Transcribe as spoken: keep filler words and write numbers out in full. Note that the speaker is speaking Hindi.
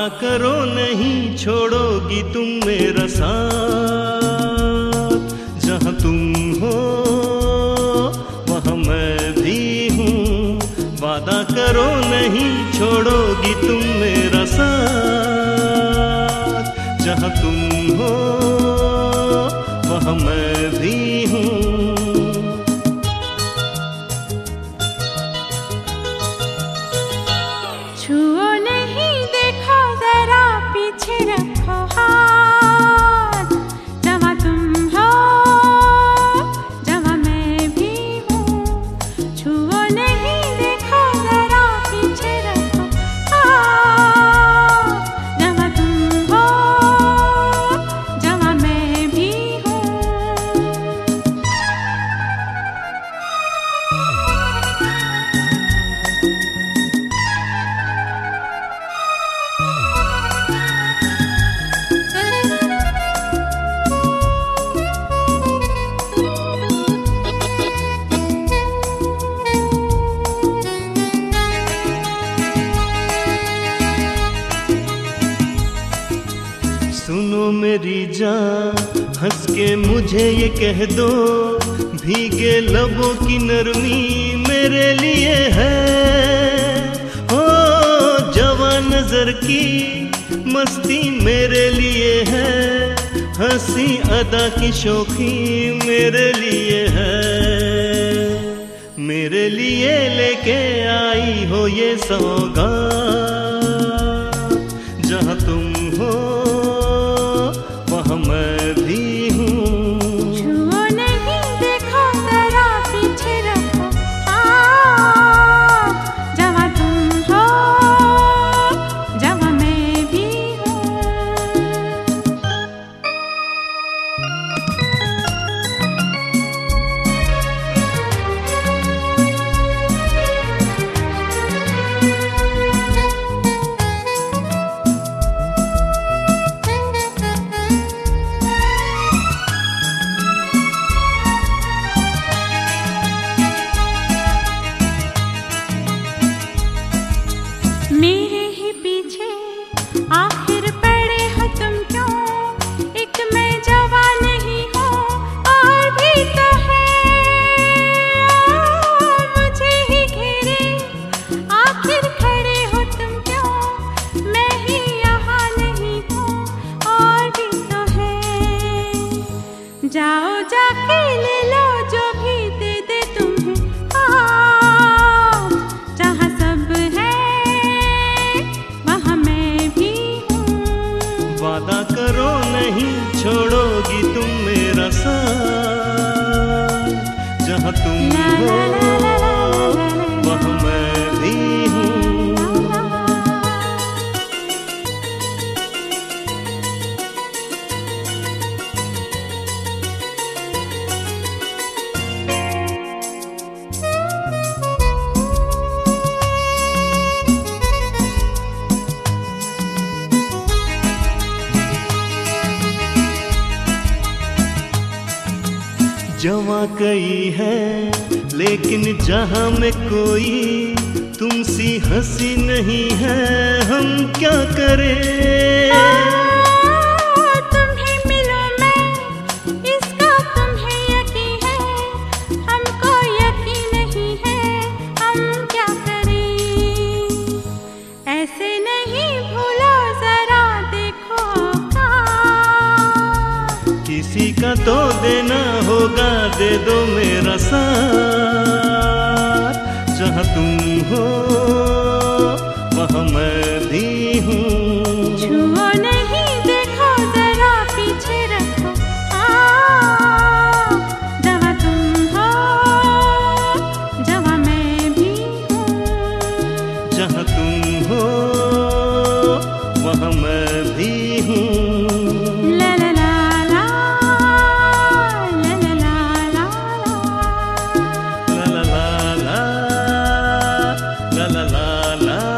वादा करो नहीं छोड़ोगी तुम मेरा साथ। जहाँ तुम हो वहाँ मैं भी हूँ। वादा करो नहीं छोड़ोगी तुम मेरा साथ। जहाँ तुम हो वहाँ मैं भी हूँ। छुओ नहीं देखो जरा पीछे रखो हाथ। जहाँ तुम हो जहाँ मैं भी हूँ। छुओ नहीं देखो जरा पीछे रखो हाथ। जहाँ तुम हो जहाँ मैं भी हूँ। सुनो मेरी जान हंस के मुझे ये कह दो, भीगे लबों की नरमी मेरे लिए है। हो जवान नजर की मस्ती मेरे लिए है। हंसी अदा की शौखी मेरे लिए है। मेरे लिए लेके आई हो ये सौगात। जहाँ तुम हो वहाँ मैं भी हूँ। छुओ नहीं देखो जरा पीछे रखो हाथ। जहाँ तुम हो जहाँ मैं भी हूँ। मेरे ही पीछे आखिर पड़े हो तुम क्यों। एक मैं जवान नहीं हूँ और भी तो है। मुझे ही घेरे आखिर खड़े हो तुम क्यों। मैं ही यहाँ नहीं हूँ और भी तो है। जाओ जाके ले लो जो भी दे दे तुम्हें आप। जहाँ सब है वहाँ मैं भी हूँ। वादा करो नहीं छोड़ोगी तुम मेरा साथ। जहाँ तुम ला हो ला ला ला ला ला ला। वहाँ मैं भी हूँ। जवां कई है लेकिन जहां में कोई तुमसी हंसी नहीं है। हम क्या करें। तुम्हें मिलो मैं इसका तुम्हें यकीन है। हमको यकीन नहीं है हम क्या करें। ऐसे नहीं भूलो जरा देखो का। किसी का तो देना होगा दे दो मेरा साथ। जहाँ तुम हो वहाँ मैं भी हूँ। छुओ नहीं देखो जरा पीछे रखो हाथ। जहाँ तुम हो जहाँ मैं भी हूँ। जहाँ तुम हो वहाँ मैं भी हूँ। ला ला ला ला ला ला ला ला ला ला ला ला ला ला ला ला।